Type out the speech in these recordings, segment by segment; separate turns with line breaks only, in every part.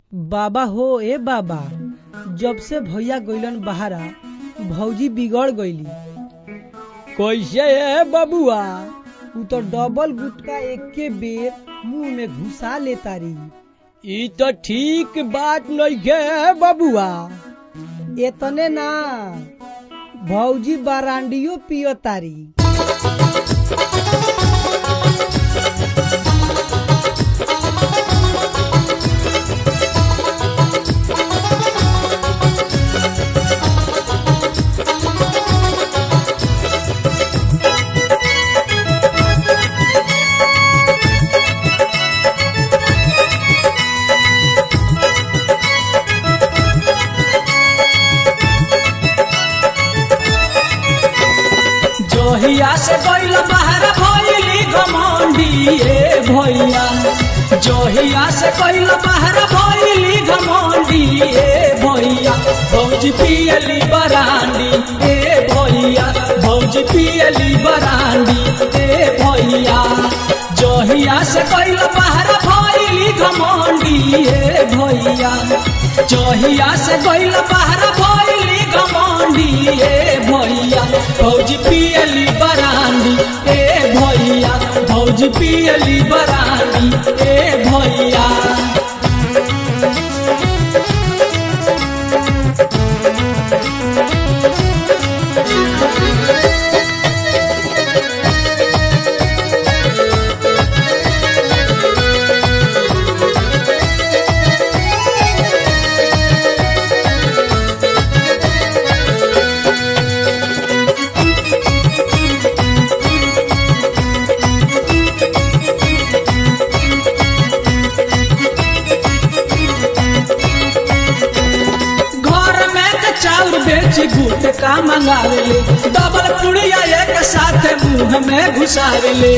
बाबा हो ए बाबा, जब से भैया गइलन बहारा भौजी बिगड़ गईली। कैसे है बबुआ? उ तो डबल गुटका एके बेर मुंह में घुसा ले तारी। ई तो ठीक बात नइखे है बबुआ। एतने ना, भौजी बारांडियो पियो तारी।
जोहिया से गइल बाहर भइली घमंडी ए भैया, जोहिया से गइल बाहर भइली घमंडी ए भैया, भौजी पियली बरांडी ए भैया, भौजी पियली बरांडी ए भैया। जोहिया से गइल बाहर भइली घमंडी ए भैया, जोहिया से गइल बाहर भइली घमंडी ए भैया, भौजी पियली बरांडी ए भैया, भौजी पियली बरांडी ए भैया। बेची गुटका मंगावेले, डबल पुड़िया एक साथ मुंह में घुसावेले।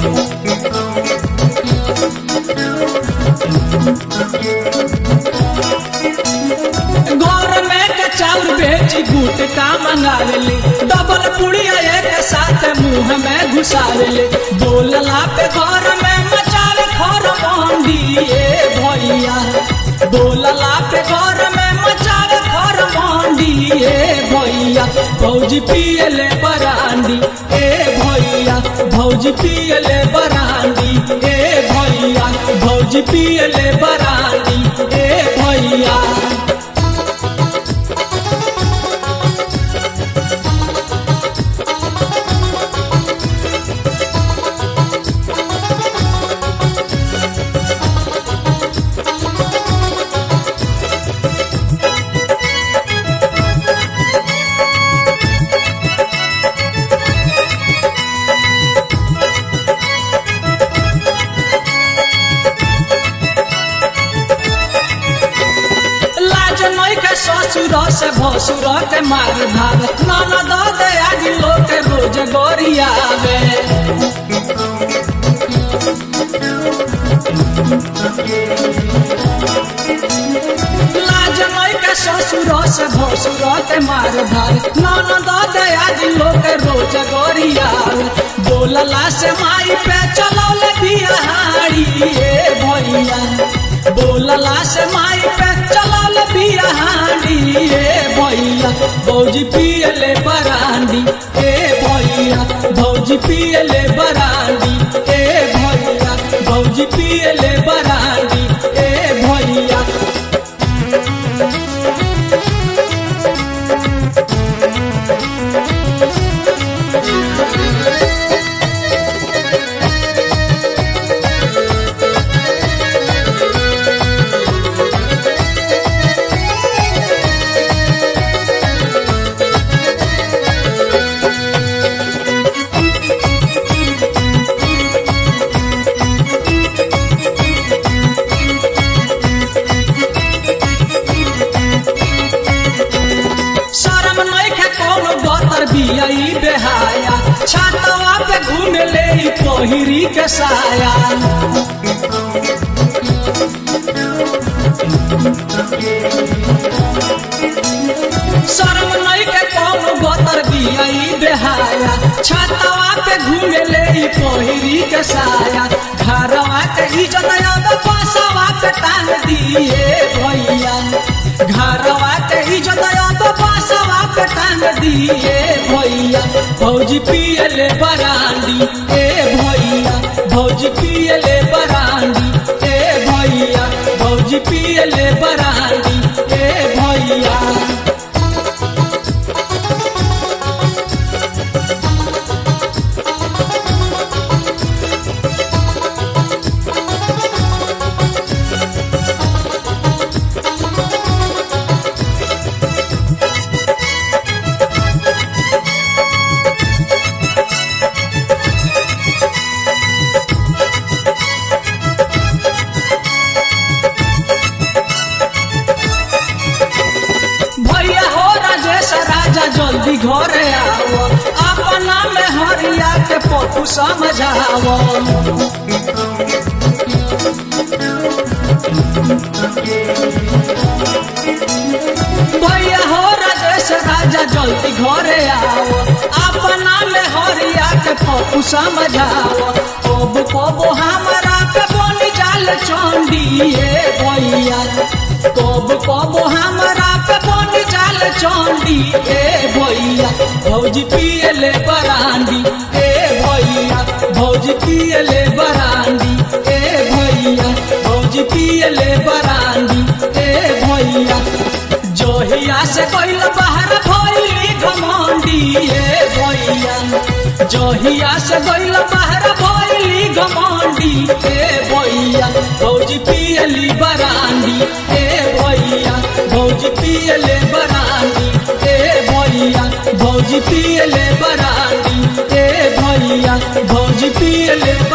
घर में के चाउर बेची गुटका मंगावेले, डबल पुड़िया एक साथ मुंह में घुसावेले। बोलला पे घर में मचावे खर मंडी ए भैया, बोलला पे घर में मचावे खर मंडी ए भैया, भौजी पियले बरांडी ए भैया, भौजी पियले बरांडी ए भैया, भौजी पियले बरांडी ए भैया। ससुर से भसुर के मार भावे, ननद दयादी लोग रोज गोरियावे। लाज नई के ससुर से भसुर के मार भावे, ननद दयादी लोग रोज गोरियावे। बोलला से माई पे चलौले बिहारी ए भैया, बोलला से माई पे चलौले बिहारी ए भैया, भौजी पियले बरांडी ए भैया, भौजी पियले बरांडी ए भैया, भौजी पियले बरांडी ए भैया। बेहाया छातवा पे घूमे ले पहिरी के साया, शर्म नहीं के कौन गोतर दिया बेहाया, छातवा पे घूमे ले पहिरी के साया। घरवा के इज्जत अब पासवा पे टांग दिए टांग दिए भैया भौजी पियले बरांडी ए भैया भौजी पियले बरांडी ए भैया भौजी पियले बरांडी ए भैया। जल्दी घरे आओ अपना में हरिया के पप्पू समझाओ भैया हो राजेश राजा जल्दी घरे आओ अपना में हरिया के पप्पू समझाओ कब कब हमारा के बन जाल चंडी भैया कब कब हमारा के बन जाल चंडी ए भैया भौजी पियले बरांडी ए भैया भौजी पियले बरांडी ए भैया भौजी पियले बरांडी ए भैया जोहिया से कोइल बाहर भइली घमंडी ए भैया जोहिया से कोइल बाहर भइली घमंडी ए भैया भौजी पियली बरांडी ए भैया भौजी पियले बरांडी ए भैया भौजी पियले बरांडी ए भैया भौजी पियले